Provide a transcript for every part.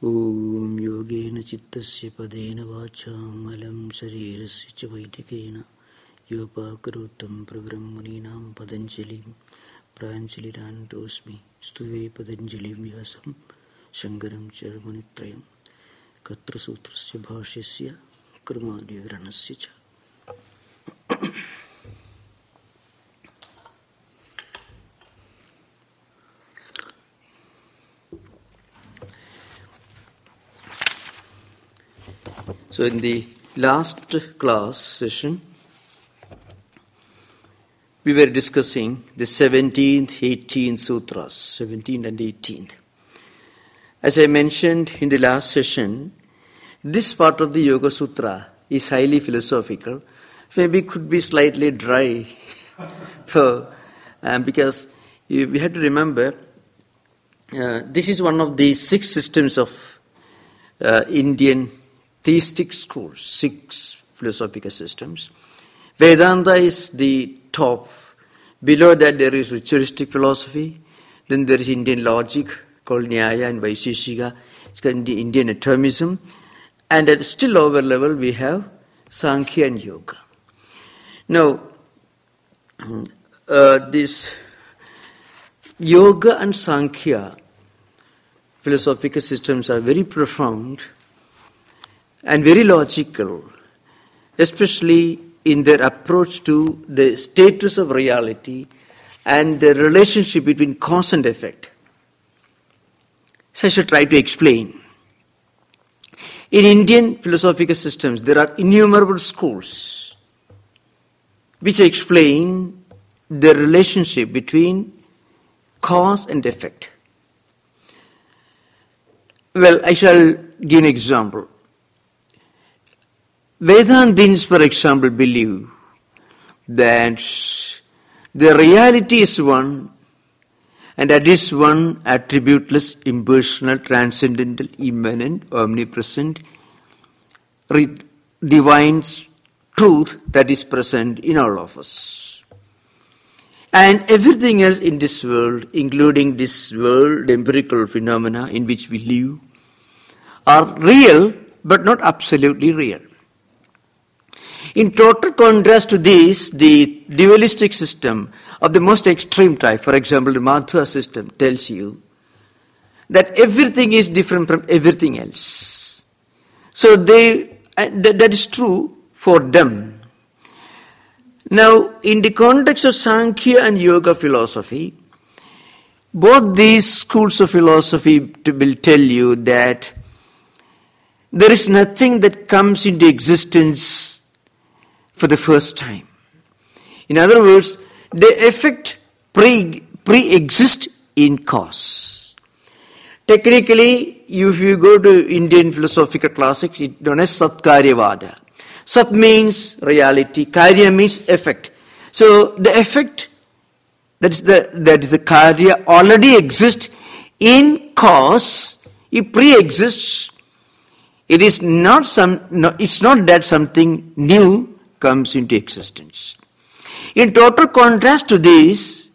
Om yogena chittasya padena vacham alam sharirasya cha vaitikena yopakarotam prabrahmaninam padanjalim pranjaliranandosmi stuve padanjalim vyasam shankaram charmanitrayam katra sutrasya bhashyasya karmadyaviranasya cha. So in the last class session, we were discussing the 17th, 18th sutras, 17th and 18th. As I mentioned in the last session, this part of the Yoga Sutra is highly philosophical, maybe could be slightly dry, because we have to remember, this is one of the 6 systems of Indian theistic schools, 6 philosophical systems. Vedanta is the top. Below that there is ritualistic philosophy. Then there is Indian logic called Nyaya and Vaisheshika. It's called Indian atomism. And at a still lower level we have Sankhya and Yoga. Now, this Yoga and Sankhya philosophical systems are very profound and very logical, especially in their approach to the status of reality and the relationship between cause and effect. So I shall try to explain. In Indian philosophical systems, there are innumerable schools which explain the relationship between cause and effect. Well, I shall give an example. Vedantins, for example, believe that the reality is one, and that is one attributeless, impersonal, transcendental, immanent, omnipresent, divine truth that is present in all of us. And everything else in this world, including this world, empirical phenomena in which we live, are real but not absolutely real. In total contrast to this, the dualistic system of the most extreme type, for example, the Madhva system, tells you that everything is different from everything else. So that is true for them. Now, in the context of Sankhya and Yoga philosophy, both these schools of philosophy will tell you that there is nothing that comes into existence for the first time. In other words, the effect pre-exist in cause. Technically, if you go to Indian philosophical classics, it's known as Satkaryavada. Sat means reality, Karya means effect. So the effect, that is the Karya, already exists in cause. It pre-exists. It's not that something new comes into existence. In total contrast to this,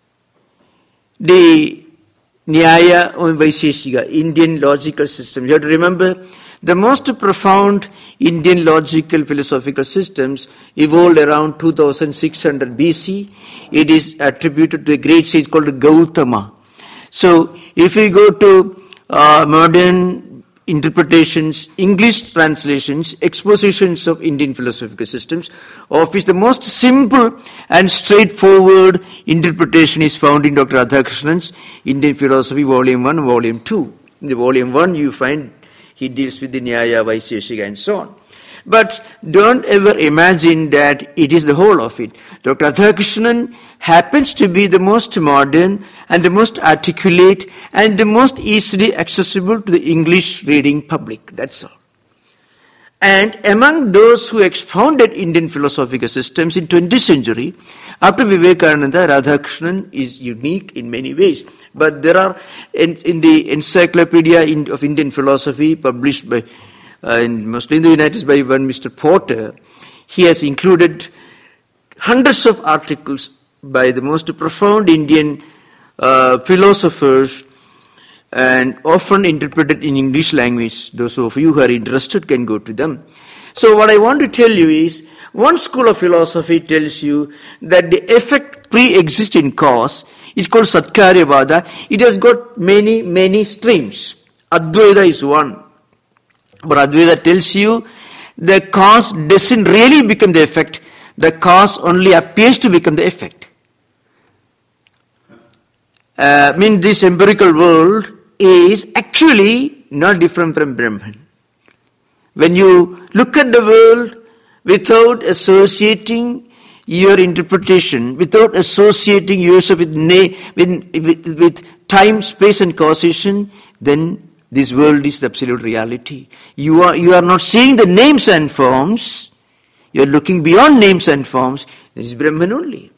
the Nyaya or Vaisheshika, Indian logical system, you have to remember, the most profound Indian logical philosophical systems evolved around 2600 BC. It is attributed to a great sage called Gautama. So, if we go to modern interpretations, English translations, expositions of Indian philosophical systems, of which the most simple and straightforward interpretation is found in Dr. Radhakrishnan's Indian Philosophy, Volume 1, Volume 2. In the Volume 1, you find he deals with the Nyaya, Vaisheshika and so on. But don't ever imagine that it is the whole of it. Dr. Radhakrishnan happens to be the most modern and the most articulate and the most easily accessible to the English reading public. That's all. And among those who expounded Indian philosophical systems in 20th century, after Vivekananda, Radhakrishnan is unique in many ways. But there are, in the Encyclopedia of Indian Philosophy, published by mostly in the United States by one Mr. Porter, he has included hundreds of articles by the most profound Indian philosophers and often interpreted in English language. Those of you who are interested can go to them. So what I want to tell you is, one school of philosophy tells you that the effect pre-exists in cause. It's called Satkaryavada. It has got many streams. Advaita is one. But Advaita tells you the cause doesn't really become the effect. The cause only appears to become the effect. This empirical world is actually not different from Brahman. When you look at the world without associating your interpretation, without associating yourself with time, space and causation, then this world is the absolute reality. You are not seeing the names and forms. You are looking beyond names and forms. There is Brahman only.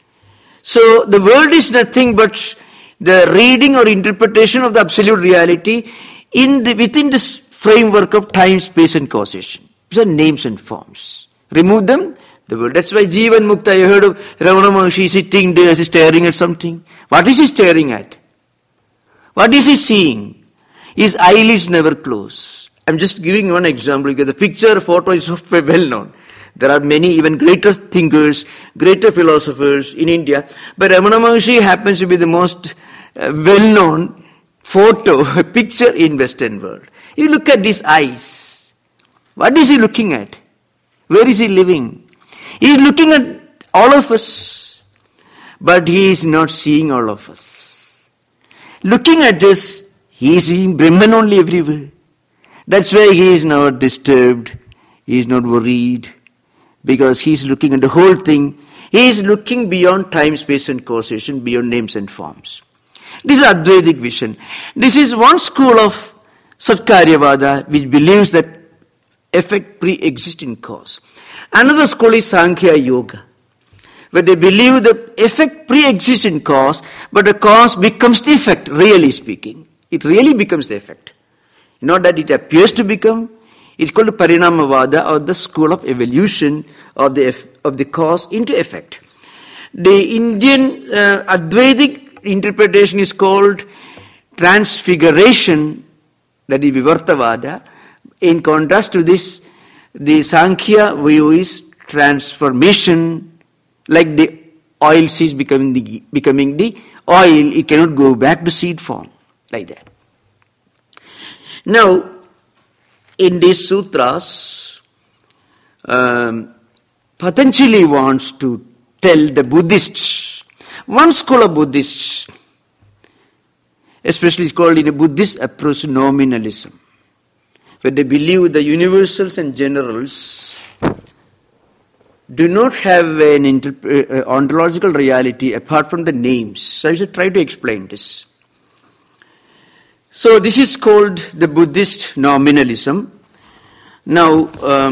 So the world is nothing but the reading or interpretation of the absolute reality within this framework of time, space and causation. These are names and forms. Remove them, the world. That's why Jivan Mukta, you heard of Ramana Maharshi sitting there, staring at something. What is he staring at? What is he seeing? His eyelids never close. I'm just giving one example because the picture, photo is so well known. There are many even greater thinkers, greater philosophers in India. But Ramana Maharshi happens to be the most well-known photo, picture in Western world. You look at his eyes. What is he looking at? Where is he living? He is looking at all of us, but he is not seeing all of us. Looking at us, he is seeing Brahman only everywhere. That's why he is not disturbed, he is not worried, because he is looking at the whole thing. He is looking beyond time, space and causation, beyond names and forms. This is Advaitic vision. This is one school of Satkaryavada which believes that effect pre-exists in cause. Another school is Sankhya Yoga, where they believe that effect pre-exists in cause, but the cause becomes the effect, really speaking. It really becomes the effect. Not that it appears to become. It's called Parinamavada, or the school of evolution of the cause into effect. The Indian Advaitic interpretation is called transfiguration, that is Vivartavada. In contrast to this, the Sankhya view is transformation, like the oil seed becoming the oil, it cannot go back to seed form, like that. Now, in these sutras, Patanjali wants to tell the Buddhists, one school of Buddhists, especially is called in a Buddhist approach nominalism, where they believe the universals and generals do not have an ontological reality apart from the names. So I should try to explain this. So this is called the Buddhist nominalism. Now,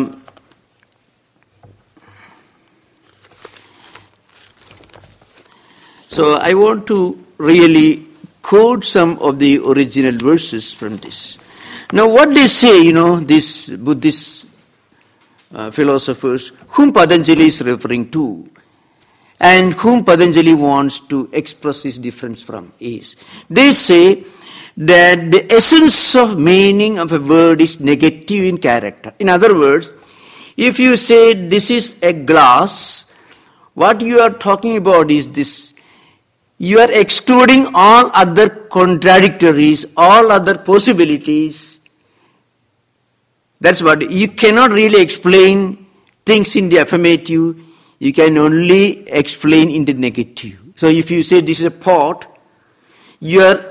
so I want to really quote some of the original verses from this. Now what they say, these Buddhist philosophers, whom Patanjali is referring to, and whom Patanjali wants to express this difference from, is, they say that the essence of meaning of a word is negative in character. In other words, if you say this is a glass, what you are talking about is this. You are excluding all other contradictories, all other possibilities. That's what, you cannot really explain things in the affirmative, you can only explain in the negative. So if you say this is a pot, you are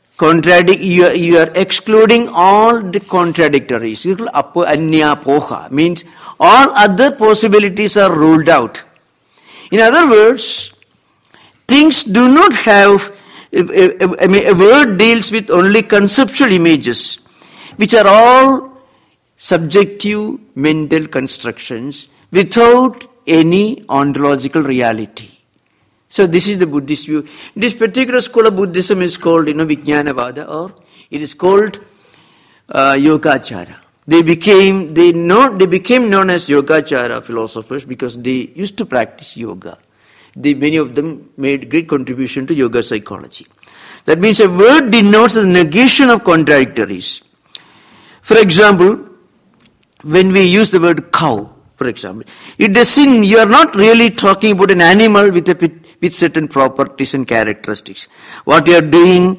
excluding all the contradictories. Anya poha means all other possibilities are ruled out. In other words, things do not have, a word deals with only conceptual images, which are all subjective mental constructions without any ontological reality. So this is the Buddhist view. This particular school of Buddhism is called, Vijnanavada, or it is called Yogacara. They became known as Yogacara philosophers because they used to practice yoga. Many of them made great contribution to yoga psychology. That means a word denotes the negation of contradictories. For example, when we use the word cow, for example, it doesn't, you are not really talking about an animal with certain properties and characteristics. What you are doing,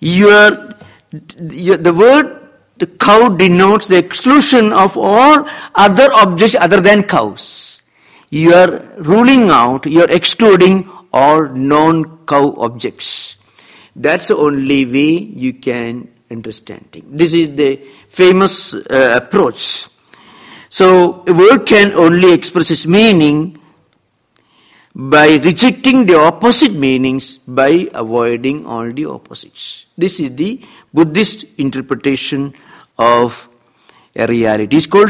the word the cow denotes the exclusion of all other objects other than cows. You are ruling out, you are excluding all non-cow objects. That's the only way you can understand things. This is the famous approach. So a word can only express its meaning by rejecting the opposite meanings, by avoiding all the opposites. This is the Buddhist interpretation of a reality. It's called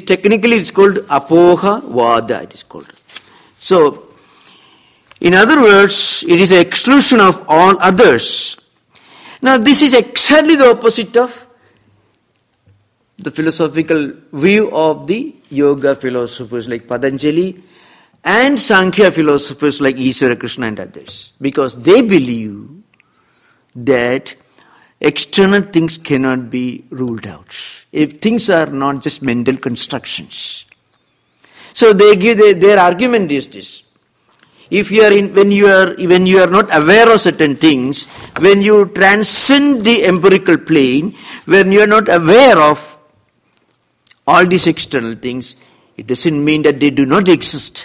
apoha vada, it is called. So, in other words, it is an exclusion of all others. Now, this is exactly the opposite of the philosophical view of the yoga philosophers like Patanjali and Sankhya philosophers like Iswara Krishna and others. Because they believe that external things cannot be ruled out. If things are not just mental constructions. So they give their argument is this. If you are when you are not aware of certain things, when you transcend the empirical plane, when you are not aware of all these external things, it doesn't mean that they do not exist.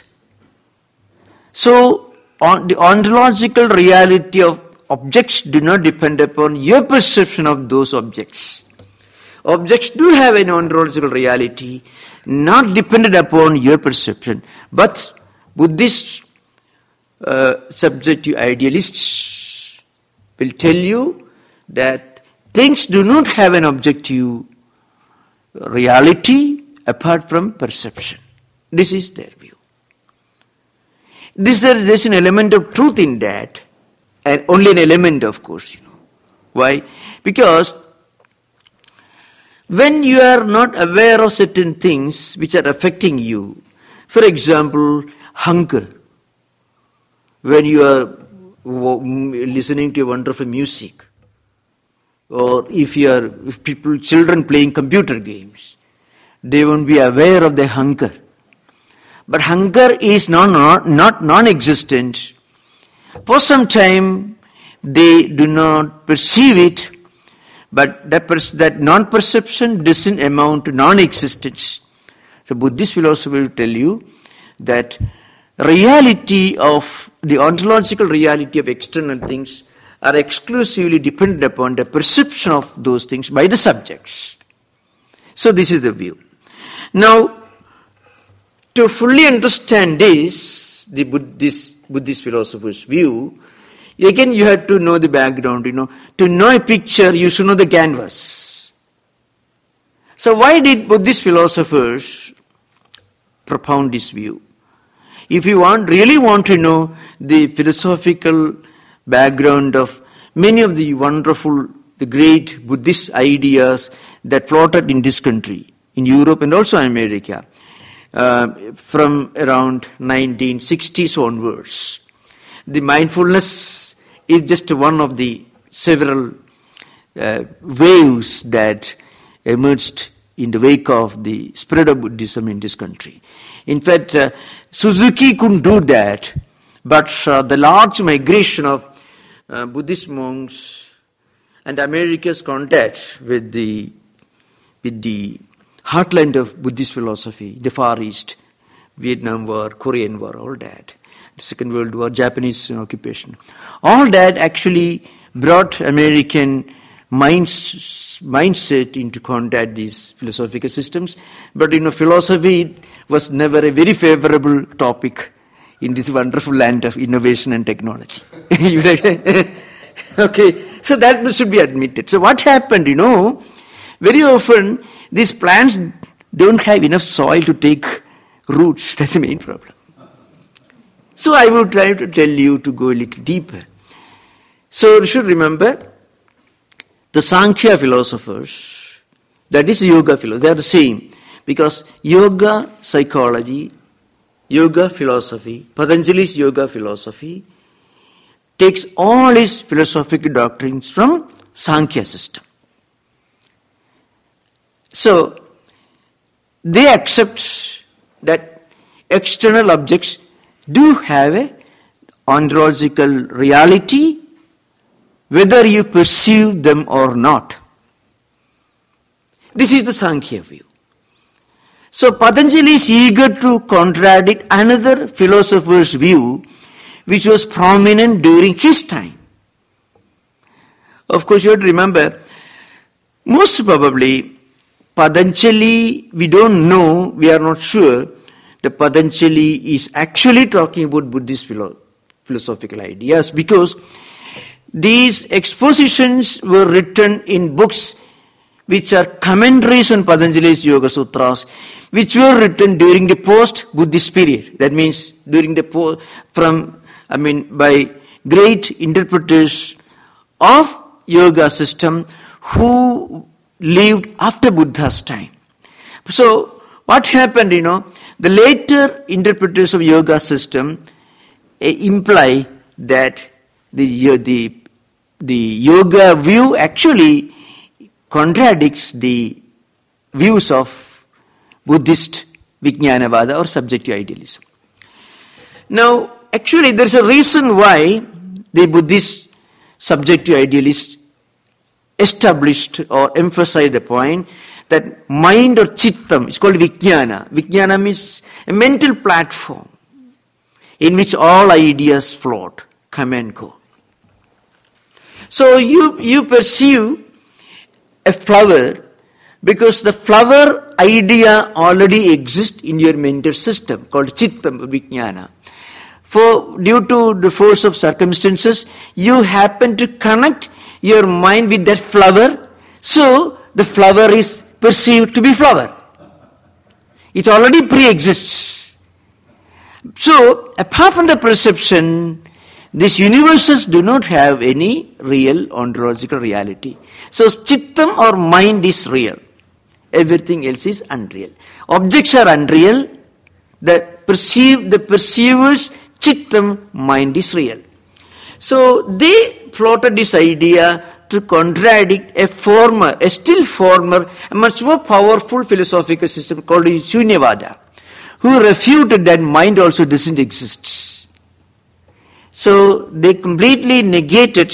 So, the ontological reality of objects do not depend upon your perception of those objects. Objects do have an ontological reality, not dependent upon your perception. But Buddhist subjective idealists will tell you that things do not have an objective reality apart from perception. This is their view. There's an element of truth in that, and only an element, of course. Why? Because when you are not aware of certain things which are affecting you, for example, hunger, when you are listening to wonderful music, or if children playing computer games, they won't be aware of their hunger. But hunger is not non-existent. For some time, they do not perceive it, but that non-perception doesn't amount to non-existence. So Buddhist philosophy will tell you that reality of the ontological reality of external things are exclusively dependent upon the perception of those things by the subjects. So this is the view. Now, to fully understand this, the Buddhist philosopher's view, again you have to know the background, To know a picture, you should know the canvas. So why did Buddhist philosophers propound this view? If you really want to know the philosophical background of many of the wonderful, the great Buddhist ideas that floated in this country, in Europe and also in America, from around 1960s onwards. The mindfulness is just one of the several waves that emerged in the wake of the spread of Buddhism in this country. In fact, Suzuki couldn't do that, but the large migration of Buddhist monks and America's contact with the heartland of Buddhist philosophy, the Far East, Vietnam War, Korean War, all that, the Second World War, Japanese occupation, all that actually brought American mindset into contact these philosophical systems. But philosophy was never a very favorable topic in this wonderful land of innovation and technology. Okay, so that should be admitted. So what happened, very often these plants don't have enough soil to take roots. That's the main problem. So I will try to tell you to go a little deeper. So you should remember, the Sankhya philosophers, that is yoga philosophers, they are the same. Because yoga psychology, yoga philosophy, Patanjali's yoga philosophy takes all his philosophical doctrines from Sankhya system. So, they accept that external objects do have a ontological reality, whether you perceive them or not. This is the Sankhya view. So Patanjali is eager to contradict another philosopher's view which was prominent during his time. Of course, you have to remember, most probably Patanjali, we don't know, we are not sure that Patanjali is actually talking about Buddhist philosophical ideas, because these expositions were written in books which are commentaries on Patanjali's Yoga Sutras, which were written during the post-Buddhist period. That means during the by great interpreters of yoga system who lived after Buddha's time. So what happened, the later interpreters of yoga system imply that the yoga view actually contradicts the views of Buddhist Vijnanavada or subjective idealism. Now, actually there is a reason why the Buddhist subjective idealists established or emphasized the point that mind or chittam is called Vijnana. Vijnana means a mental platform in which all ideas float, come and go. So you perceive a flower because the flower idea already exists in your mental system called chittam, Vijnana. Due to the force of circumstances, you happen to connect your mind with that flower, so the flower is perceived to be flower. It already pre-exists. So, apart from the perception, these universes do not have any real ontological reality. So, chittam or mind is real. Everything else is unreal. Objects are unreal. The perceiver's chittam, mind is real. So, they floated this idea to contradict a much more powerful philosophical system called Shunyavada, who refuted that mind also doesn't exist. So, they completely negated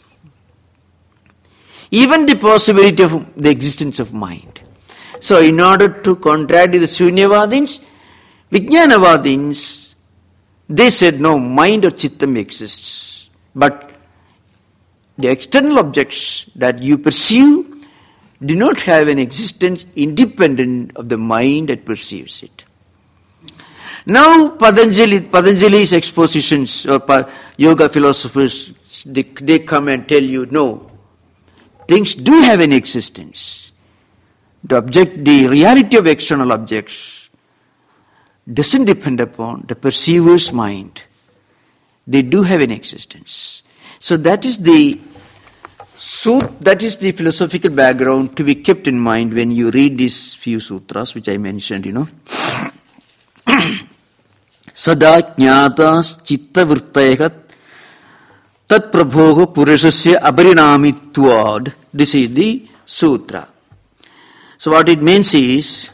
even the possibility of the existence of mind. So, in order to contradict the Shunyavadins, Vijnanavadins, they said no, mind or chittam exists. But the external objects that you perceive do not have an existence independent of the mind that perceives it. Now Patanjali's expositions or yoga philosophers, they come and tell you, no, things do have an existence. The reality of external objects doesn't depend upon the perceiver's mind. They do have an existence. So that is the philosophical background to be kept in mind when you read these few sutras which I mentioned, Sada jnatas chitta vrittayahat tat prabhoga purusasya aparinamitvad. This is the sutra. So what it means is,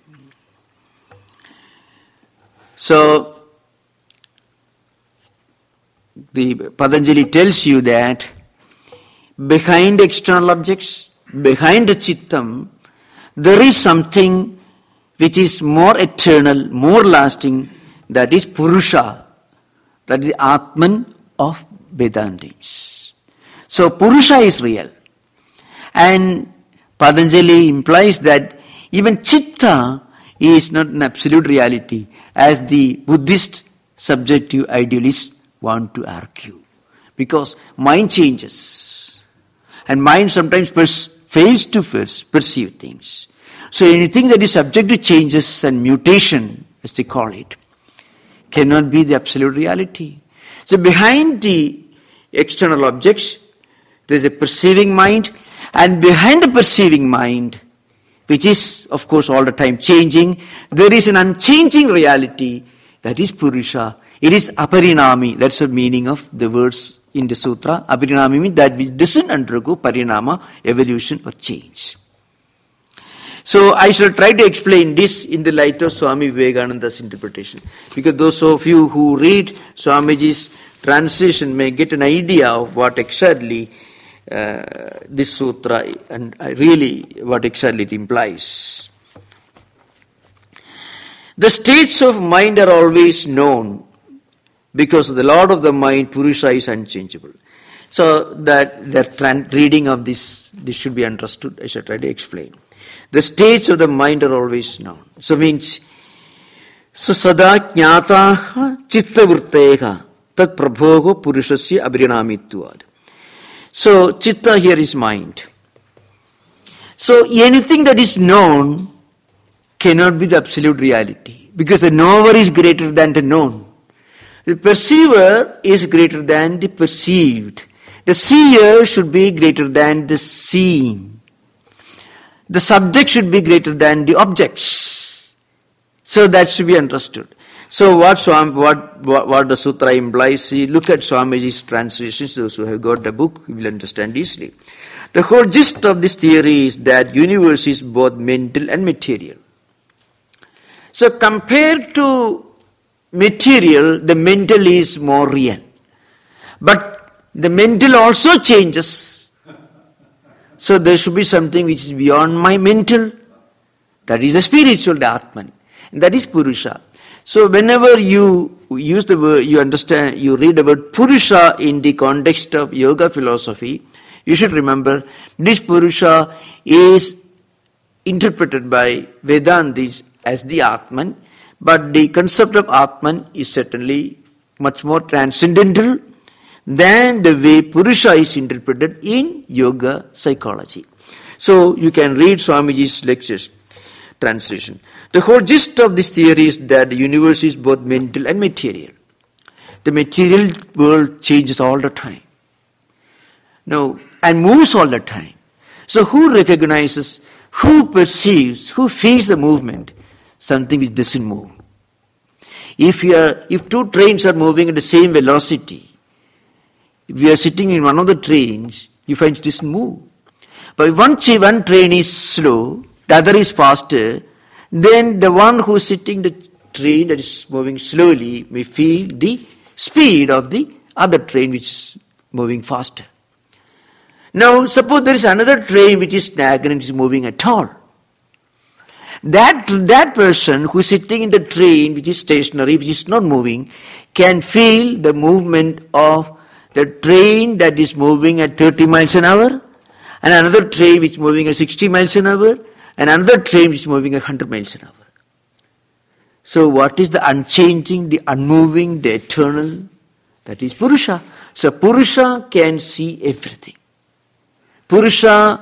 the Patanjali tells you that behind external objects, behind the chittam, there is something which is more eternal, more lasting, that is Purusha, that is the Atman of Vedantins. So Purusha is real. And Patanjali implies that even Chitta is not an absolute reality, as the Buddhist subjective idealists want to argue. Because mind changes. And mind sometimes fails to perceive things. So anything that is subject to changes and mutation, as they call it, cannot be the absolute reality. So behind the external objects, there is a perceiving mind, and behind the perceiving mind, which is of course all the time changing, there is an unchanging reality, that is Purusha. It is aparinami, that's the meaning of the words in the sutra. Aparinami means that which doesn't undergo parinama, evolution or change. So I shall try to explain this in the light of Swami Vivekananda's interpretation. Because those of you who read Swamiji's translation may get an idea of what exactly this sutra and really what exactly it implies. The states of mind are always known because the Lord of the mind, Purusha, is unchangeable. So that the reading of this should be understood. I shall try to explain. The states of the mind are always known. So means, so sada jnata chitta vritteha tat prabhogo purushasya abhirinamitvad. So chitta here is mind. So anything that is known cannot be the absolute reality, because the knower is greater than the known. The perceiver is greater than the perceived. The seer should be greater than the seen. The subject should be greater than the objects. So that should be understood. So what the sutra implies, look at Swamiji's translations. Those who have got the book will understand easily. The whole gist of this theory is that universe is both mental and material. So compared to material, the mental is more real. But the mental also changes. So there should be something which is beyond my mental. That is a spiritual, the Atman. And that is Purusha. So whenever you use the word, you understand, you read the word Purusha in the context of yoga philosophy, you should remember this Purusha is interpreted by Vedantis as the Atman, but the concept of Atman is certainly much more transcendental than the way Purusha is interpreted in yoga psychology. So you can read Swamiji's lectures, translation. The whole gist of this theory is that the universe is both mental and material. The material world changes all the time. No, and moves all the time. So who recognizes, who perceives, who feels the movement? Something which doesn't move. If two trains are moving at the same velocity, if you are sitting in one of the trains, you find it doesn't move. But if one train is slow, the other is faster, then the one who is sitting in the train that is moving slowly may feel the speed of the other train which is moving faster. Now, suppose there is another train which is stagnant and is moving at all. That person who is sitting in the train which is stationary, which is not moving, can feel the movement of the train that is moving at 30 miles an hour, and another train which is moving at 60 miles an hour, and another train which is moving at 100 miles an hour. So what is the unchanging, the unmoving, the eternal? That is Purusha. So Purusha can see everything. Purusha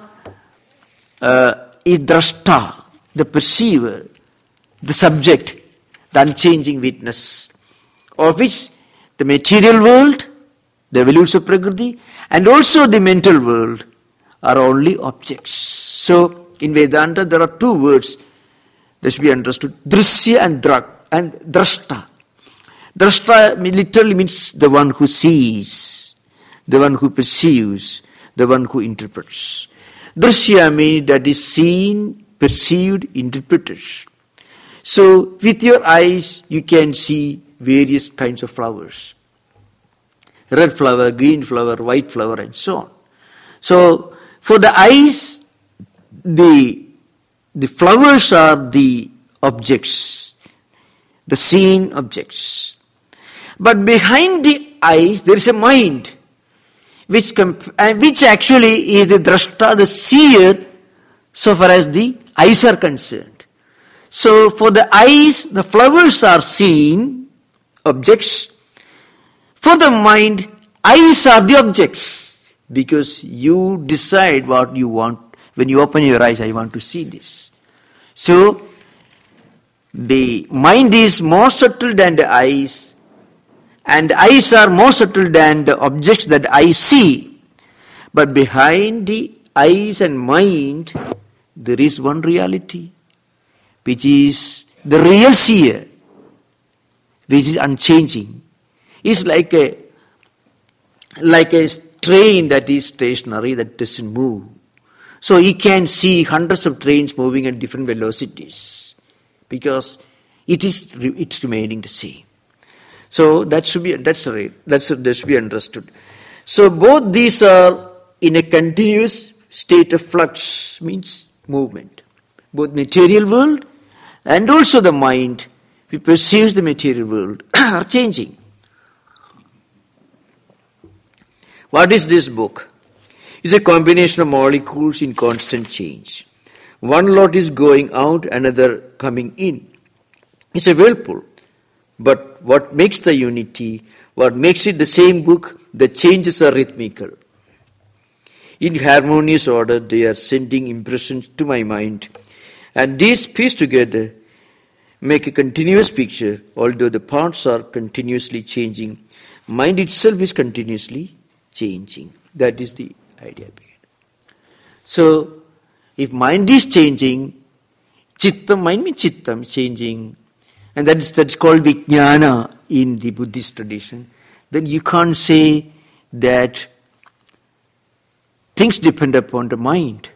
is drashta, the perceiver, the subject, the unchanging witness, of which the material world, the evolution of Prakriti, and also the mental world are only objects. So in Vedanta there are two words that should be understood, drishya and drashta. Drashta literally means the one who sees, the one who perceives, the one who interprets. Drishya means that is seen, perceived, interpreted. So with your eyes you can see various kinds of flowers. Red flower, green flower, white flower, and so on. So for the eyes, the flowers are the objects, the seen objects. But behind the eyes there is a mind, which actually is the drashta, the seer, so far as the eyes are concerned. So for the eyes, the flowers are seen objects. For the mind, eyes are the objects, because you decide what you want. When you open your eyes, I want to see this. So the mind is more subtle than the eyes, and the eyes are more subtle than the objects that I see. But behind the eyes and mind, there is one reality, which is the real seer, which is unchanging. It's like a like a train that is stationary, that doesn't move. So you can see hundreds of trains moving at different velocities because it's remaining the same. So that should be understood. So both these are in a continuous state of flux, means movement. Both material world and also the mind, we perceive the material world, are changing. What is this book? It's a combination of molecules in constant change. One lot is going out, another coming in. It's a whirlpool. But what makes the unity, what makes it the same book, the changes are rhythmical. In harmonious order, they are sending impressions to my mind. And these pieced together make a continuous picture, although the parts are continuously changing. Mind itself is continuously changing. That is the idea behind it. So, if mind is changing, mind means chittam, changing, and that's called vijnana in the Buddhist tradition, then you can't say that things depend upon the mind.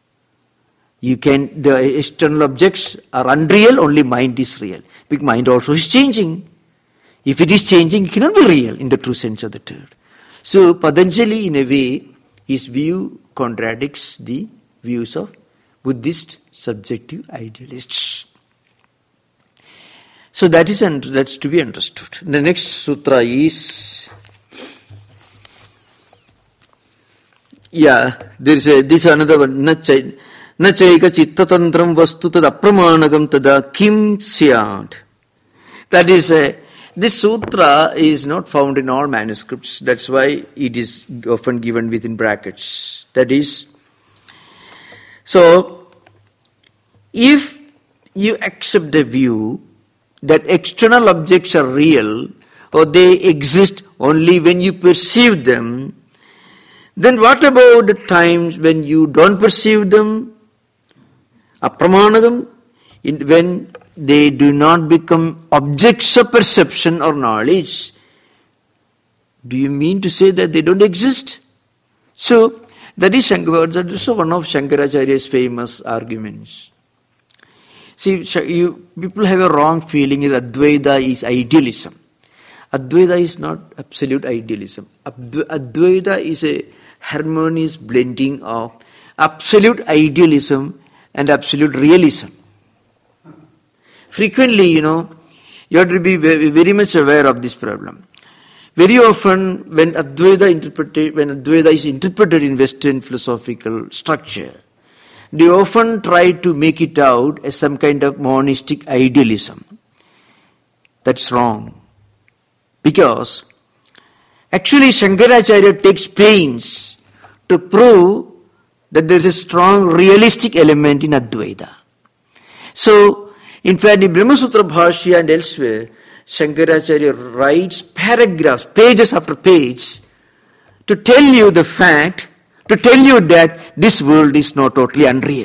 The external objects are unreal, only mind is real. Because mind also is changing. If it is changing, it cannot be real in the true sense of the term. So Patanjali, in a way, his view contradicts the views of Buddhist subjective idealists. So that's to be understood. The next sutra is, this another one, Nachaika Chittatantram Vastu Tad Apramanagam Tada Kim Syad. That is, this sutra is not found in all manuscripts. That's why it is often given within brackets. That is, so if you accept the view that external objects are real or they exist only when you perceive them, then what about the times when you don't perceive them? Apramanagam, when they do not become objects of perception or knowledge. Do you mean to say that they don't exist? So, that is also one of Shankaracharya's famous arguments. See, people have a wrong feeling that Advaita is idealism. Advaita is not absolute idealism. Advaita is a harmonious blending of absolute idealism and absolute realism. Frequently, you have to be very much aware of this problem. Very often, when Advaita is interpreted in Western philosophical structure, they often try to make it out as some kind of monistic idealism. That's wrong. Because actually Shankaracharya takes pains to prove that there is a strong realistic element in Advaita. So, in fact, in Brahma Sutra Bhashya and elsewhere, Shankaracharya writes paragraphs, pages after page, to tell you the fact, to tell you that this world is not totally unreal.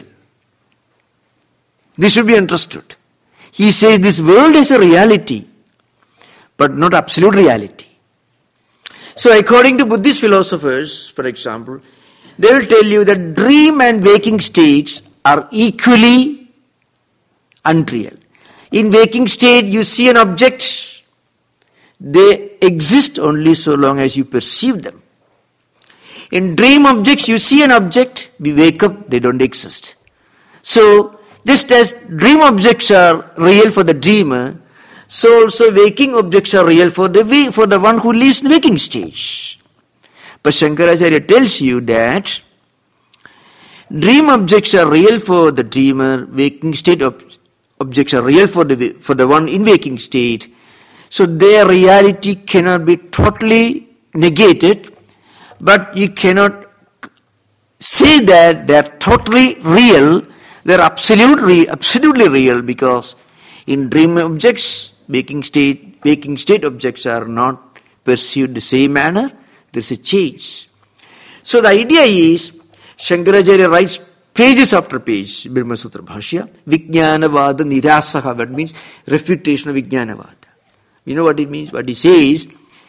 This should be understood. He says this world is a reality, but not absolute reality. So according to Buddhist philosophers, for example, they will tell you that dream and waking states are equally unreal. In waking state, you see an object. They exist only so long as you perceive them. In dream objects, you see an object, we wake up, they don't exist. So, just as dream objects are real for the dreamer, so also waking objects are real for the one who lives in waking stage. But Shankaracharya tells you that dream objects are real for the dreamer, waking state objects are real for the one in waking state. So their reality cannot be totally negated, but you cannot say that they are totally real. They are absolutely real, because in dream objects, waking state objects are not perceived the same manner. There is a change. So the idea is, Shankaracharya writes pages after page, Brahma Sutra Bhashya, Vijnanavada Nirasaha, that means refutation of Vijnanavada. You know what it means? What he says,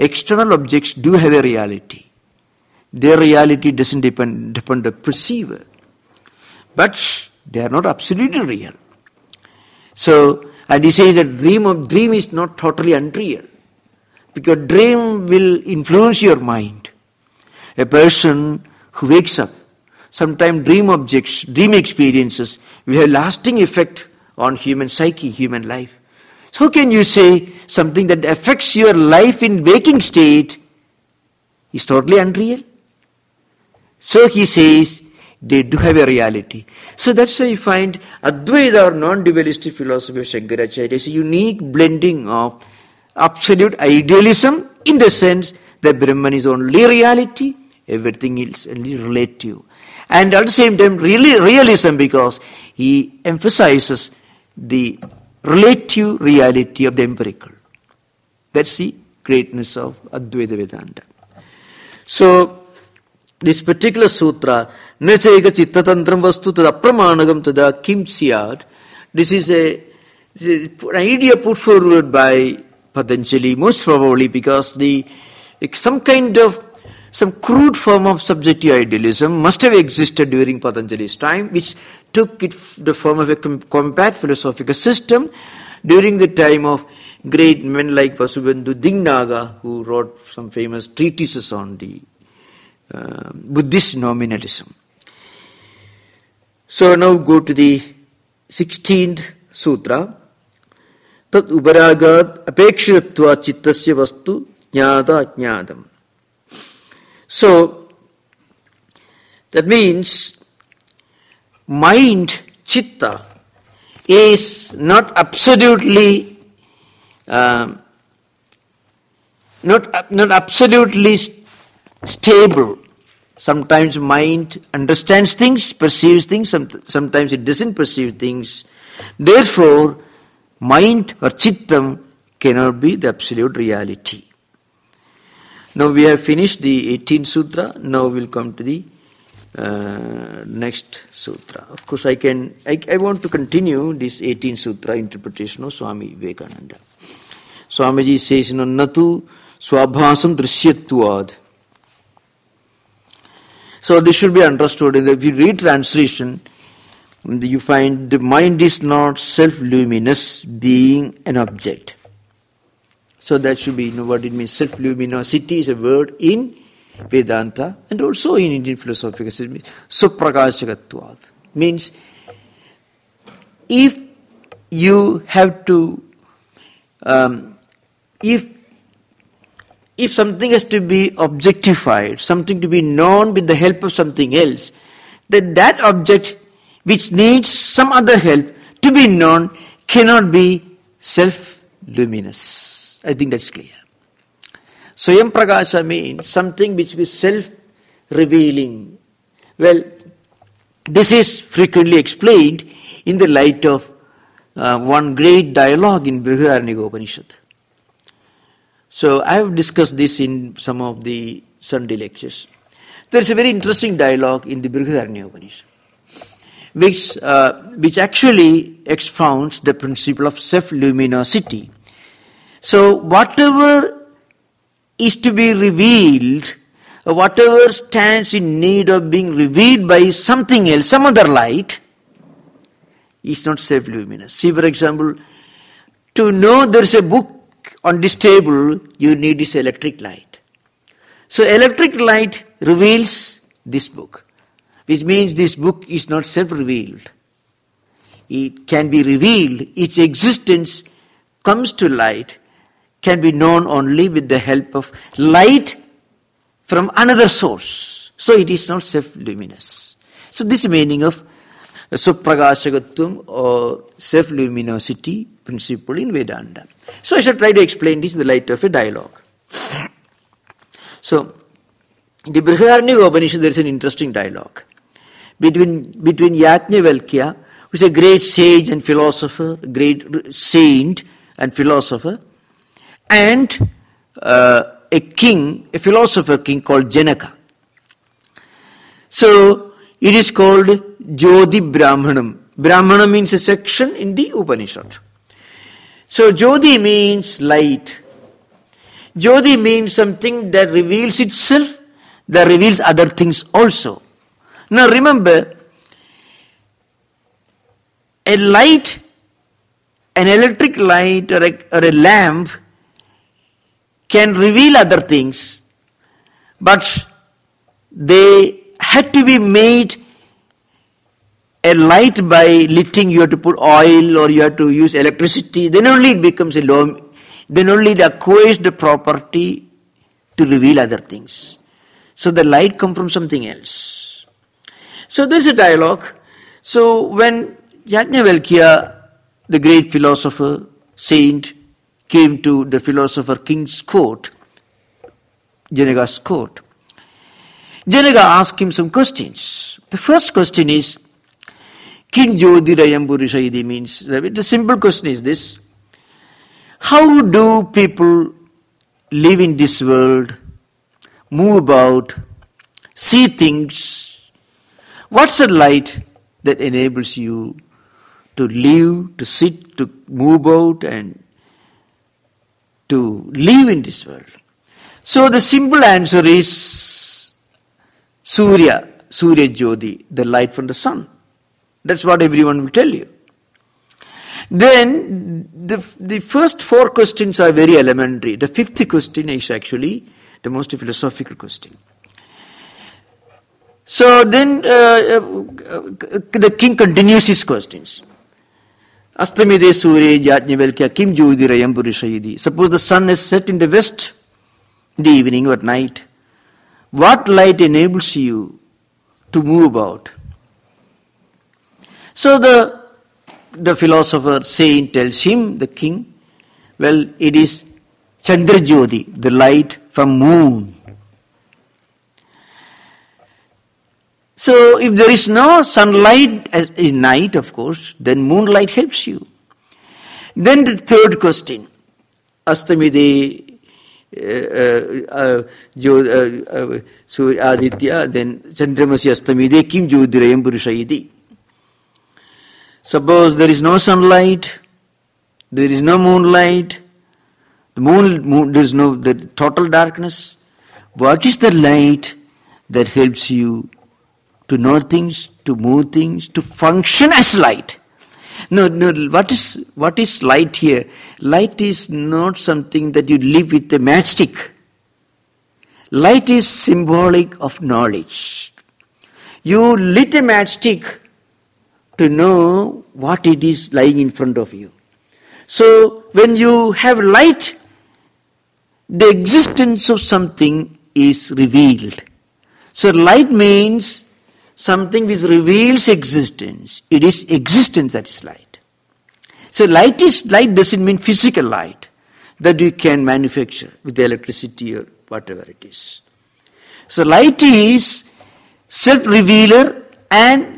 external objects do have a reality. Their reality doesn't depend upon the perceiver. But they are not absolutely real. So, and he says that dream is not totally unreal. Because dream will influence your mind. A person who wakes up, sometimes dream objects, dream experiences will have lasting effect on human psyche, human life. So how can you say something that affects your life in waking state is totally unreal? So he says, they do have a reality. So that's why you find Advaita or non-dualistic philosophy of Shankaracharya is a unique blending of absolute idealism in the sense that Brahman is only reality, everything else only relative. And at the same time, really realism, because he emphasizes the relative reality of the empirical. That's the greatness of Advaita Vedanta. So, this particular sutra, Nachaika Chittatantram Vastu Tada Pramanagam Tada Kim Syat, this is an idea put forward by Patanjali, most probably because some crude form of subjective idealism must have existed during Patanjali's time, which took it the form of a compact philosophical system during the time of great men like Vasubandhu Dignaga, who wrote some famous treatises on the Buddhist nominalism. So now go to the 16th sutra. Tat uparagad apekshitatva chittasya vastu jnata ajnadam. So that means mind, chitta, is not absolutely stable. Sometimes mind understands things, perceives things, sometimes it doesn't perceive things. Therefore, mind or chittam cannot be the absolute reality. Now we have finished the 18th sutra. Now we'll come to the next sutra. Of course, I want to continue this 18th sutra interpretation of Swami Vivekananda. Swamiji says, Natu swabhasam drishyatvad. So this should be understood. If you read translation, you find the mind is not self-luminous, being an object. So that should be, what it means. Self-luminosity is a word in Vedanta and also in Indian philosophical system. Suprakashakatvad means if you have to, if something has to be objectified, something to be known with the help of something else, then that object which needs some other help to be known cannot be self-luminous. I think that's clear. Swayam Prakasha means something which is self-revealing. Well, this is frequently explained in the light of one great dialogue in Brihadaranyaka Upanishad. So I have discussed this in some of the Sunday lectures. There is a very interesting dialogue in the Brihadaranyaka Upanishad, which actually expounds the principle of self-luminosity. So whatever is to be revealed, whatever stands in need of being revealed by something else, some other light, is not self-luminous. See, for example, to know there is a book on this table, you need this electric light. So electric light reveals this book, which means this book is not self-revealed. It can be revealed. Its existence comes to light, can be known only with the help of light from another source. So it is not self-luminous. So this is the meaning of Suprakashakatvam or self-luminosity principle in Vedanta. So I shall try to explain this in the light of a dialogue. So, in the Brihadaranyaka Upanishad there is an interesting dialogue between Yajnavalkya, who is a great sage and philosopher, great saint and philosopher, and a king, a philosopher king called Janaka. So, it is called Jyoti Brahmanam. Brahmana means a section in the Upanishad. So Jyoti means light. Jyoti means something that reveals itself, that reveals other things also. Now remember, a light, an electric light or a lamp can reveal other things, but they had to be made a light by lighting. You have to put oil or you have to use electricity. Then only it becomes a law. Then only it acquires the property to reveal other things. So the light comes from something else. So there's a dialogue. So when Yajnavalkya, the great philosopher, saint, came to the philosopher king's court, Janaka's court, Janaka asked him some questions. The first question is, Kim Jyotirayam Purushaidi means, the simple question is this: how do people live in this world, move about, see things? What's the light that enables you to live, to sit, to move about and to live in this world? So the simple answer is Surya Jyoti, the light from the sun. That's what everyone will tell you. Then the first four questions are very elementary. The fifth question is actually the most philosophical question. So then the king continues his questions. Astamide Surya Yajnavalkya Kim Jyotirayam Purushaidi. Suppose the sun is set in the west in the evening or at night. What light enables you to move about? So the philosopher saint tells him, the king, well, it is Chandra Jyoti, the light from moon. So if there is no sunlight in night, of course, then moonlight helps you. Then the third question, Astamide Aditya, then Chandramasi Astamide Kim Jyotirayam Purushaidi. Suppose there is no sunlight, there is no moonlight, there is no the total darkness. What is the light that helps you to know things, to move things, to function as light? No, what is light here? Light is not something that you live with a matchstick. Light is symbolic of knowledge. You lit a matchstick to know what it is lying in front of you. So when you have light, the existence of something is revealed. So light means something which reveals existence. It is existence that is light. So light doesn't mean physical light that you can manufacture with electricity or whatever it is. So light is self-revealer, and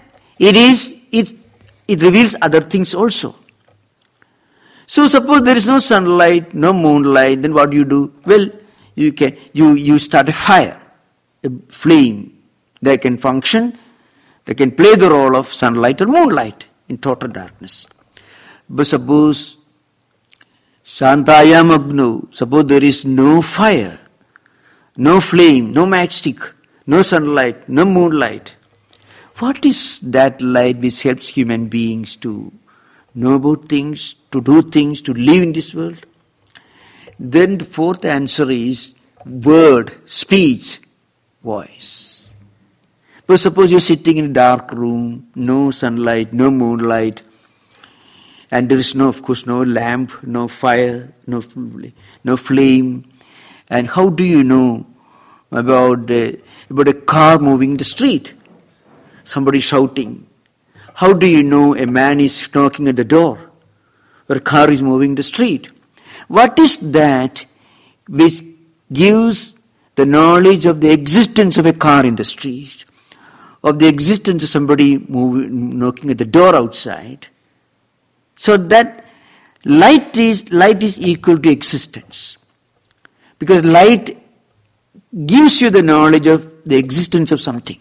it reveals other things also. So suppose there is no sunlight, no moonlight, then what do you do? Well, you start a fire, a flame that can function, that can play the role of sunlight or moonlight in total darkness. But suppose Shantayam Agnu, suppose there is no fire, no flame, no matchstick, no sunlight, no moonlight. What is that light which helps human beings to know about things, to do things, to live in this world? Then the fourth answer is word, speech, voice. But suppose you're sitting in a dark room, no sunlight, no moonlight, and there is of course, no lamp, no fire, no flame. And how do you know about a car moving in the street? Somebody shouting. How do you know a man is knocking at the door or a car is moving in the street? What is that which gives the knowledge of the existence of a car in the street, of the existence of somebody knocking at the door outside? So that light is equal to existence. Because light gives you the knowledge of the existence of something.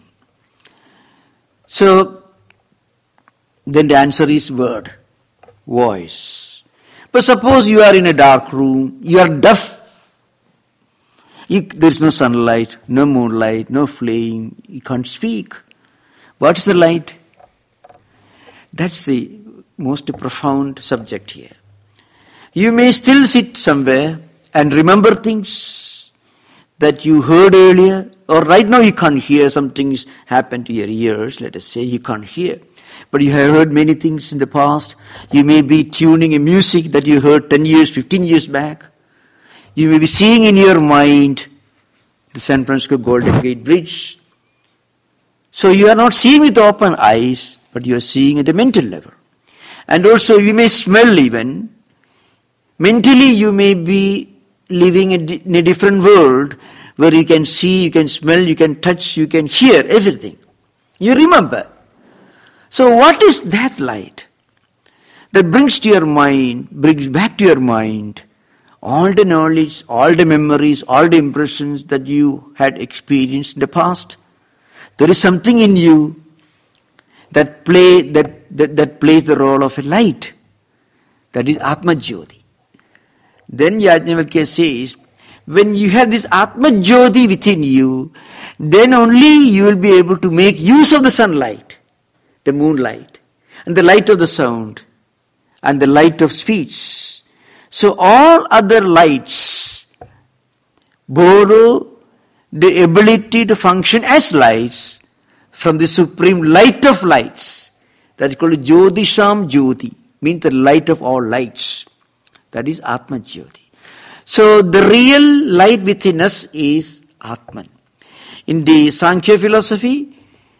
So, then the answer is word, voice. But suppose you are in a dark room, you are deaf, There's no sunlight, no moonlight, no flame. You can't speak. What is the light? That's the most profound subject here. You may still sit somewhere and remember things that you heard earlier, or right now you can't hear. Some things happen to your ears, let us say, you can't hear. But you have heard many things in the past. You may be tuning a music that you heard 10 years, 15 years back. You may be seeing in your mind the San Francisco Golden Gate Bridge. So you are not seeing with open eyes, but you are seeing at a mental level. And also you may smell even. Mentally you may be living in a different world where you can see, you can smell, you can touch, you can hear everything. You remember. So what is that light that brings back to your mind all the knowledge, all the memories, all the impressions that you had experienced in the past? There is something in you that plays the role of a light. That is Atma Jyoti. Then Yajnavalkya says, when you have this Atma Jyoti within you, then only you will be able to make use of the sunlight, the moonlight, and the light of the sound, and the light of speech. So all other lights borrow the ability to function as lights from the supreme light of lights. That is called Jyotisham Jyoti, means the light of all lights. That is Atma Jyoti. So the real light within us is Atman. In the Sankhya philosophy,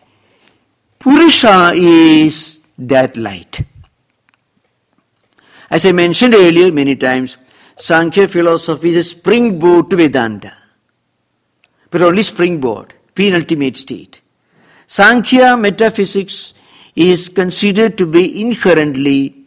Purusha is that light. As I mentioned earlier many times, Sankhya philosophy is a springboard to Vedanta. But only springboard, penultimate state. Sankhya metaphysics is considered to be inherently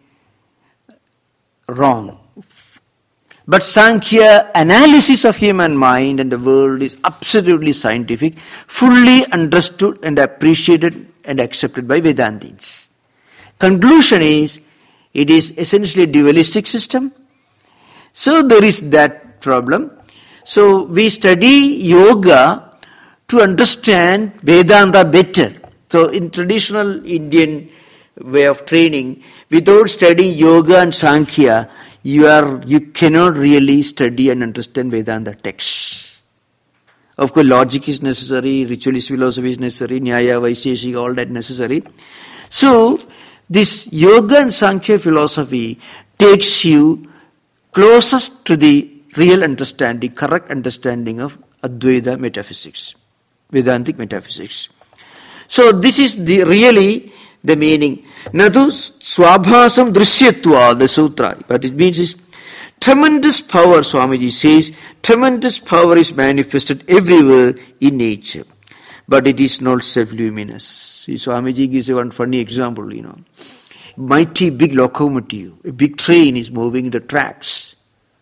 wrong. But Sankhya analysis of human mind and the world is absolutely scientific, fully understood and appreciated and accepted by Vedantins. Conclusion is, it is essentially a dualistic system. So there is that problem. So we study yoga to understand Vedanta better. So in traditional Indian way of training, without studying yoga and Sankhya, you cannot really study and understand Vedanta texts. Of course, logic is necessary, ritualist philosophy is necessary, Nyaya, Vaisheshika, all that necessary. So, this yoga and Sankhya philosophy takes you closest to the real understanding, correct understanding of Advaita metaphysics, Vedantic metaphysics. So, this is really the meaning. Nadu swabhasam drishyatva, the sutra. What it means is, tremendous power, Swamiji says, tremendous power is manifested everywhere in nature. But it is not self-luminous. See, Swamiji gives one funny example, Mighty big locomotive, a big train is moving the tracks.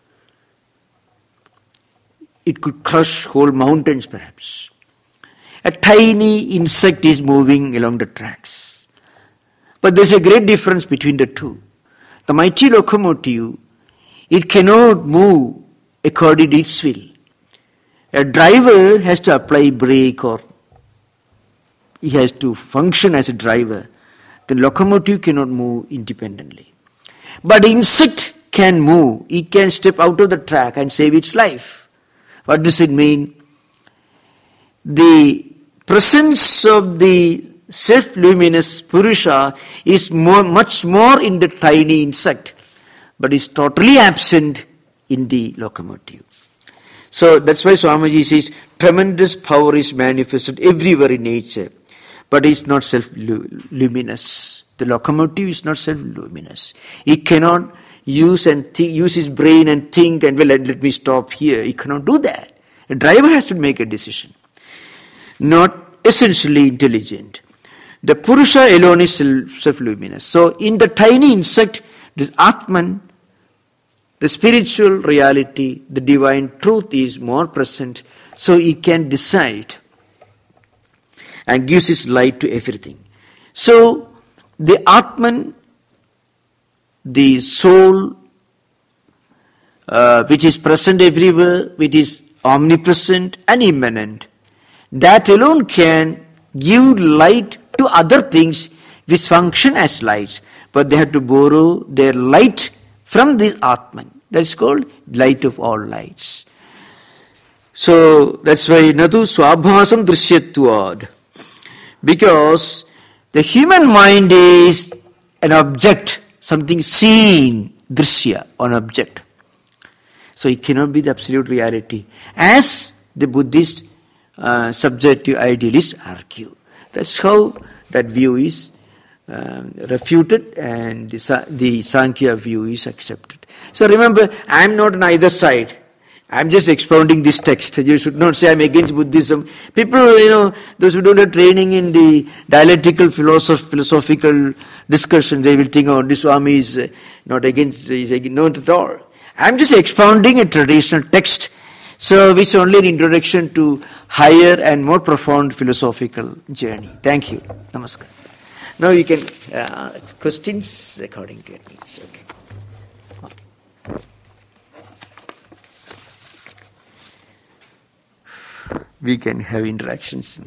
It could crush whole mountains perhaps. A tiny insect is moving along the tracks. But there's a great difference between the two. The mighty locomotive, it cannot move according to its will. A driver has to apply brake, or he has to function as a driver. The locomotive cannot move independently. But the insect can move. It can step out of the track and save its life. What does it mean? The presence of the self-luminous Purusha is much more in the tiny insect, but is totally absent in the locomotive. So that's why Swamiji says, tremendous power is manifested everywhere in nature, but it's not self-luminous. The locomotive is not self-luminous. It cannot use his brain and think and, let me stop here. It cannot do that. A driver has to make a decision. Not essentially intelligent. The Purusha alone is self-luminous. So in the tiny insect, this Atman, the spiritual reality, the divine truth is more present, so it can decide and gives its light to everything. So the Atman, the soul, which is present everywhere, which is omnipresent and immanent. That alone can give light to other things which function as lights, but they have to borrow their light from this Atman. That is called light of all lights. So that's why Natu Swabhasam Drishyatvad. Because the human mind is an object, something seen, Drishya, an object. So it cannot be the absolute reality, as the Buddhist subjective idealists argue. That's how that view is refuted, and the Sankhya view is accepted. So remember, I am not on either side. I am just expounding this text. You should not say I am against Buddhism. People, those who don't have training in the dialectical philosophical discussion, they will think, this Swami is not against, not at all. I am just expounding a traditional text, so which is only an introduction to higher and more profound philosophical journey. Thank you. Namaskar. Now you can questions according to your needs. Okay. We can have interactions.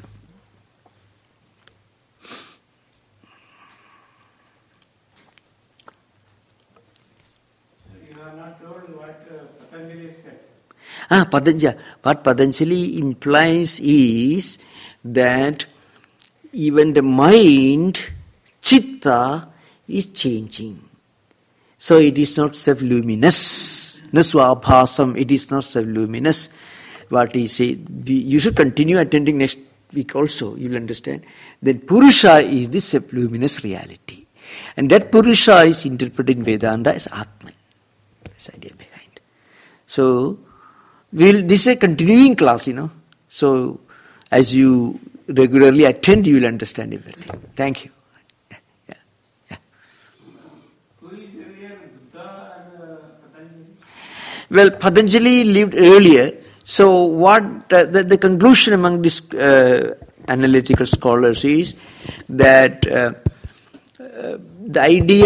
You have not told what Patanjali said. What Patanjali implies is that even the mind, chitta, is changing. So it is not self-luminous. Naswabhasam, it is not self-luminous. What he said, you should continue attending next week also, you will understand. Then Purusha is the self-luminous reality. And that Purusha is interpreted in Vedanta as Atman. This idea behind. So, this is a continuing class, So, as you regularly attend, you will understand everything. Thank you. Yeah. Who is earlier, Buddha and Patanjali? Well, Patanjali lived earlier. So what the conclusion among these analytical scholars is that the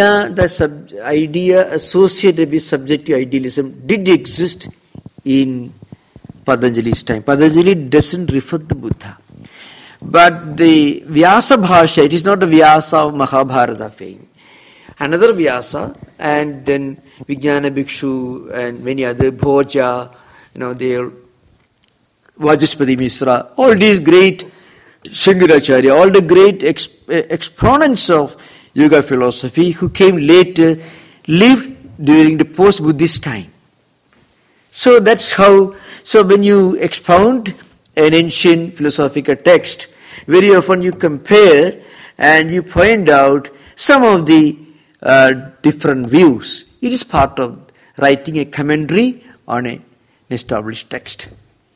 idea associated with subjective idealism did exist in Patanjali's time. Patanjali doesn't refer to Buddha. But the Vyasa Bhasha, it is not the Vyasa of Mahabharata fame. Another Vyasa, and then Vijnana Bhikshu and many other, Bhoja, they are Vajaspati Misra, all these great Shankaracharya, all the great exponents of yoga philosophy who came later, lived during the post-Buddhist time. So that's how, when you expound an ancient philosophical text, very often you compare and you point out some of the different views. It is part of writing a commentary on an established text.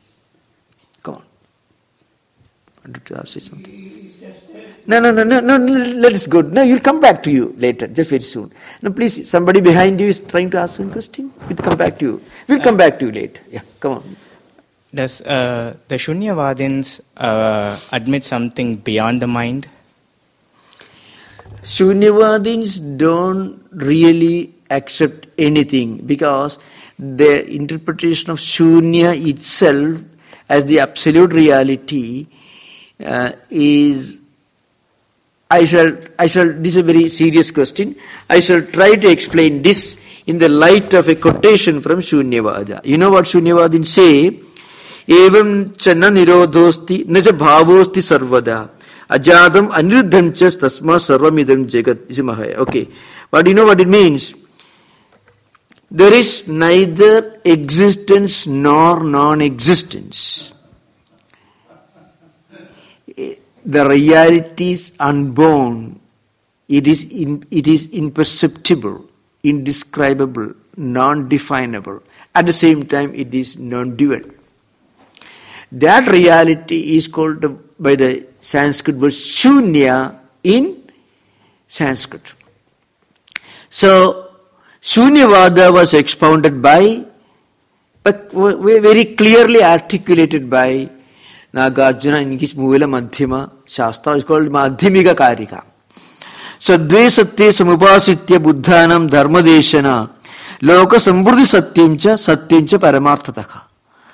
To say something. No, let us go. No, you'll come back to you later, just very soon. No, please, somebody behind you is trying to ask one question. We'll come back to you. We'll come back to you later. Yeah, come on. Does the Shunyavadins admit something beyond the mind? Shunyavadins don't really accept anything because their interpretation of Shunya itself as the absolute reality is, this is a very serious question. I shall try to explain this in the light of a quotation from Shunyavada. You know what Shunyavadins say? Evam chana nirodhosti naja bhavosti sarvada ajadam aniruddham chas tasma sarvamidam jagat. This is Mahaya. Okay. But you know what it means? There is neither existence nor non-existence. The reality is unborn. It is imperceptible, indescribable, non-definable. At the same time, it is non-dual. That reality is called by the Sanskrit word Shunya in Sanskrit. So, Shunyavada was expounded by, but very clearly articulated by Nagarjuna in his Muvila Madhyama Shastra. It's called Madhyamika Karika. So, Dve Satye Samupasitya Buddhanam Dharmadeshana Loka Samvruddhi Satyamcha Paramarthataka.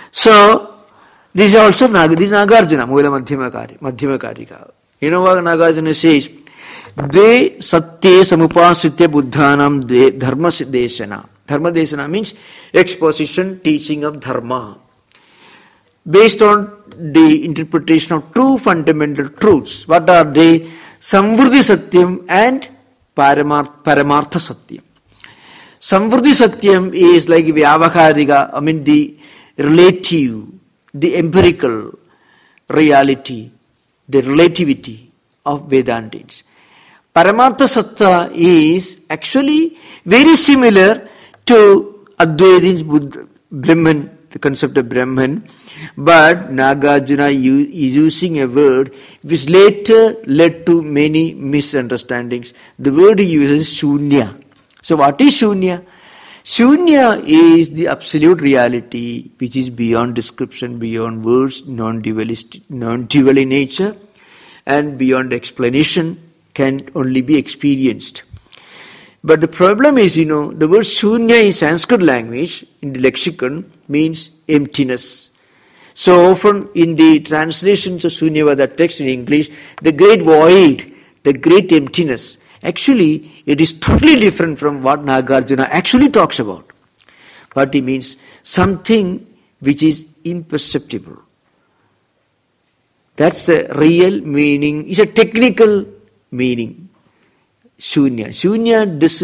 So, this is also this Nagarjuna, Mula Madhyamakari. You know what Nagarjuna says? De satye samupasitya buddhanam de dharma deshana. Dharma deshana means exposition, teaching of dharma. Based on the interpretation of two fundamental truths. What are they? Samvriddhi Satyam and Paramartha Satyam. Samvriddhi Satyam is like Vyavaharika, I mean the relative, the empirical reality, the relativity of Vedantics. Paramartha Satya is actually very similar to Advaitins Brahman, the concept of Brahman, but Nagarjuna is using a word which later led to many misunderstandings. The word he uses is Shunya. So what is Shunya? Shunya is the absolute reality which is beyond description, beyond words, non-dual in nature, and beyond explanation, can only be experienced. But the problem is, the word Shunya in Sanskrit language, in the lexicon, means emptiness. So often in the translations of Shunyavada text in English, the great void, the great emptiness, actually it is totally different from what Nagarjuna actually talks about. What he means, something which is imperceptible. That's the real meaning, it's a technical meaning. Shunya. Shunya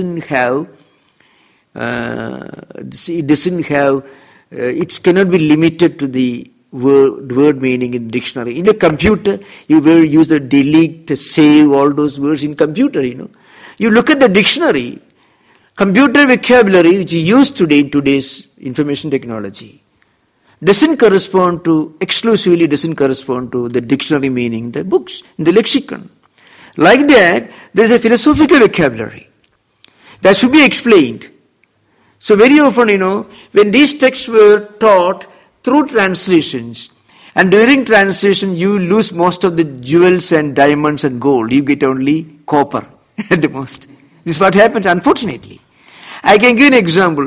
it cannot be limited to the word meaning in the dictionary. In a computer, you will use the delete, save, all those words in computer, You look at the dictionary, computer vocabulary which is used today in today's information technology, exclusively doesn't correspond to the dictionary meaning, the books, in the lexicon. Like that, there is a philosophical vocabulary that should be explained. So very often, when these texts were taught through translations, and during translation you lose most of the jewels and diamonds and gold, you get only copper at the most. This is what happens, unfortunately. I can give an example.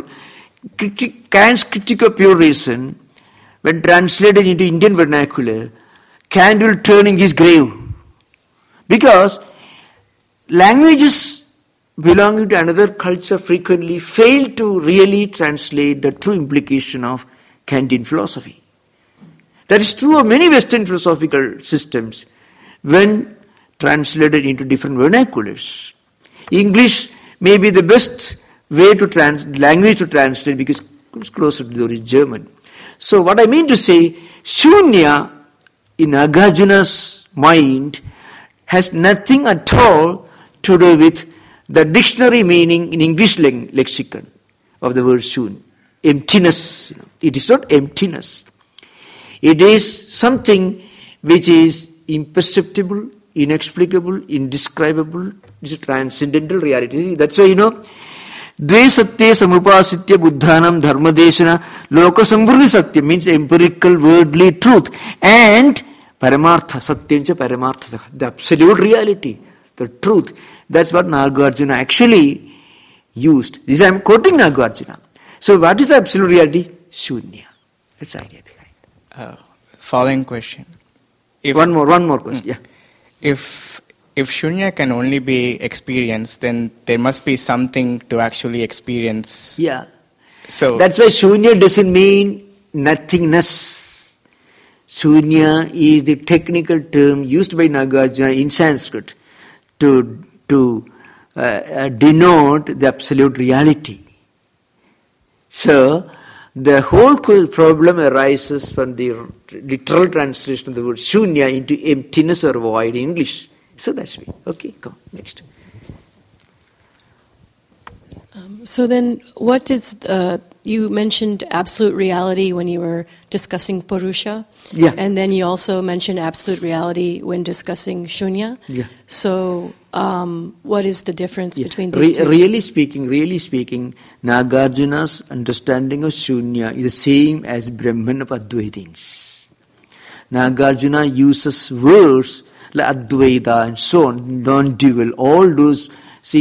Kant's Critique of Pure Reason, when translated into Indian vernacular, Kant will turn in his grave. Because languages belonging to another culture frequently fail to really translate the true implication of Kantian philosophy. That is true of many Western philosophical systems when translated into different vernaculars. English may be the best way language to translate because it comes closer to the original German. So what I mean to say, Shunya in Nagarjuna's mind has nothing at all to do with the dictionary meaning in English lexicon of the word shun. Emptiness. It is not emptiness. It is something which is imperceptible, inexplicable, indescribable. It's a transcendental reality. That's why, Dve satye samupasitya buddhanam dharmadeshana loka samvriddhi satya means empirical, worldly truth. And Paramartha, Satyancha Paramartha, the absolute reality, the truth. That's what Nagarjuna actually used. This I am quoting Nagarjuna. So what is the absolute reality? Shunya. That's the idea behind. Following question. One more question. Yeah. If Shunya can only be experienced, then there must be something to actually experience. Yeah. So that's why Shunya doesn't mean nothingness. Shunya is the technical term used by Nagarjuna in Sanskrit to denote the absolute reality. So, the whole problem arises from the literal translation of the word Shunya into emptiness or void in English. So that's me. Okay, come next. So then, what is you mentioned absolute reality when you were discussing Purusha, yeah, and then you also mentioned absolute reality when discussing Shunya. Yeah. So, what is the difference between these two? Really speaking, Nagarjuna's understanding of Shunya is the same as Brahman of Advaitins. Nagarjuna uses words like Advaita and so on, non-dual, all those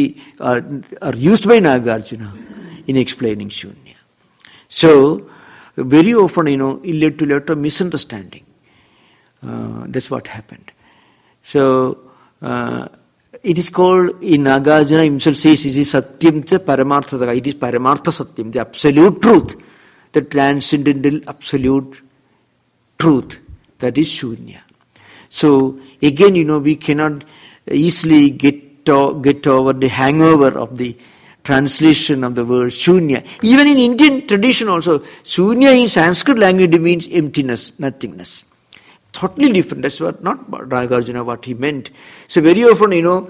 are used by Nagarjuna in explaining Shunya. So, very often, it led to a lot of misunderstanding. That's what happened. So, it is called, in Nagarjuna himself says, it is Satyam cha Paramartha. It is Paramartha Satyam, the absolute truth, the transcendental absolute truth, that is Shunya. So, again, we cannot easily get over the hangover of the translation of the word Shunya. Even in Indian tradition also, Shunya in Sanskrit language means emptiness, nothingness. Totally different. That's what, not Nagarjuna, what he meant. So very often,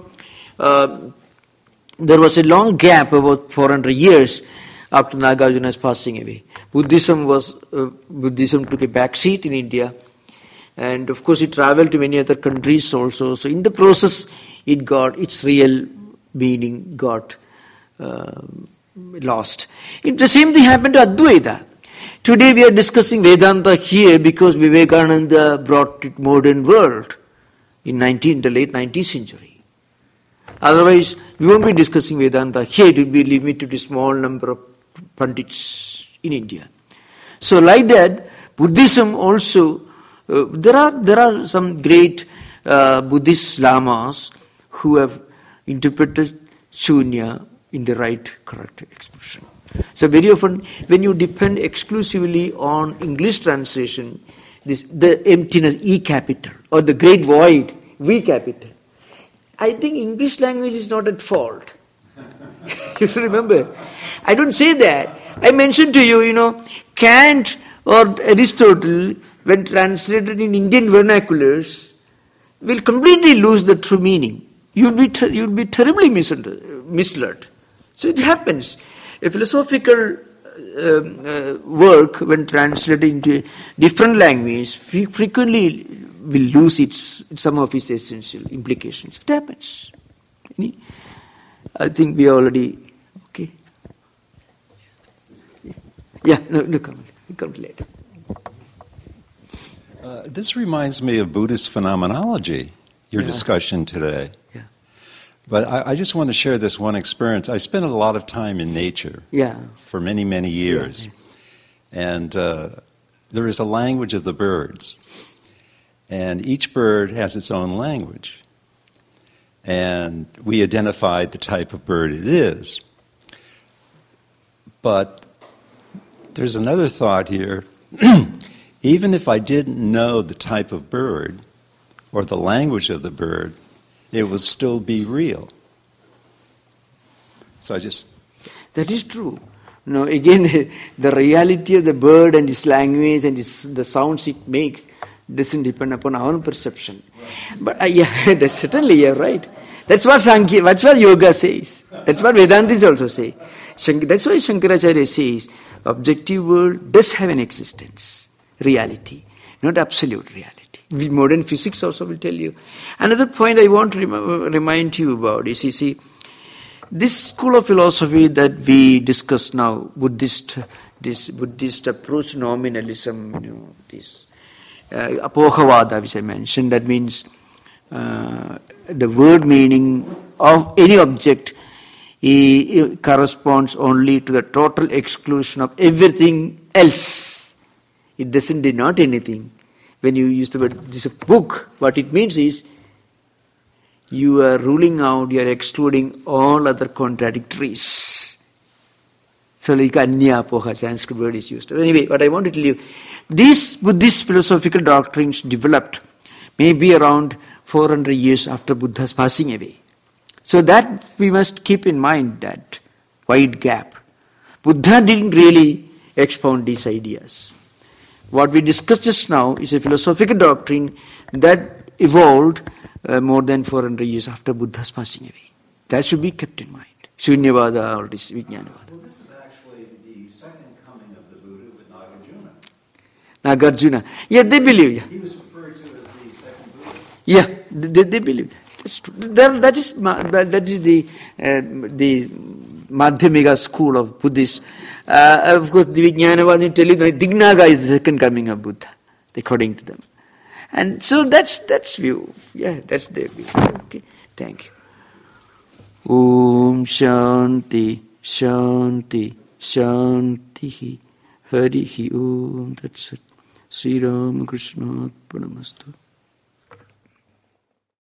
there was a long gap, about 400 years after Nagarjuna's passing away. Buddhism took a back seat in India. And of course, it traveled to many other countries also. So in the process, its real meaning got lost. The same thing happened to Advaita. Today we are discussing Vedanta here because Vivekananda brought it modern world in the late 19th century. Otherwise, we won't be discussing Vedanta here. It will be limited to a small number of Pandits in India. So like that, Buddhism also, there are some great Buddhist lamas who have interpreted Shunya in the right, correct expression. So very often, when you depend exclusively on English translation, the emptiness, E capital, or the great void, V capital, I think English language is not at fault. You should remember. I don't say that. I mentioned to you, Kant or Aristotle, when translated in Indian vernaculars, will completely lose the true meaning. You'll be terribly misled. So it happens. A philosophical work, when translated into a different language, frequently will lose some of its essential implications. It happens. I think we are already okay. Yeah, no comment. We'll come to later. This reminds me of Buddhist phenomenology, your discussion today. Yeah. But I just want to share this one experience. I spent a lot of time in nature for many, many years. Yeah. And there is a language of the birds. And each bird has its own language. And we identified the type of bird it is. But there's another thought here. Even if I didn't know the type of bird or the language of the bird, it would still be real. So That is true. Again, the reality of the bird and its language and the sounds it makes doesn't depend upon our own perception. Right. But that's certainly, you're right. That's what yoga says. That's what Vedantis also say. That's why Shankaracharya says, objective world does have an existence, reality, not absolute reality. Modern physics also will tell you. Another point I want to remind you about is, you see, this school of philosophy that we discuss now, this Buddhist approach, nominalism, this Apohavada, which I mentioned, that means the word meaning of any object corresponds only to the total exclusion of everything else. It doesn't denote anything. When you use the word, this is a book, what it means is you are ruling out, you are excluding all other contradictories. So like Anya Apoha, Sanskrit word is used. Anyway, what I want to tell you, these Buddhist philosophical doctrines developed maybe around 400 years after Buddha's passing away. So that we must keep in mind, that wide gap. Buddha didn't really expound these ideas. What we discussed just now is a philosophical doctrine that evolved more than 400 years after Buddha's passing away. That should be kept in mind. Shunyavada or this Vijnanavada. Well, this is actually the second coming of the Buddha with Nagarjuna. Nagarjuna. Yeah, they believe. Yeah. He was referred to as the second Buddha. Yeah, they believe that. That's true. That is the Madhyamika school of Buddhists. Of course, the Vijnanavadi tell you that Dignaga is the second coming of Buddha, according to them. And so that's view. Yeah, that's their view. Okay, thank you. Om Shanti, Shanti, Shanti. Harihi Om Tat Sat. Sri Ram Krishna Arpanamastu.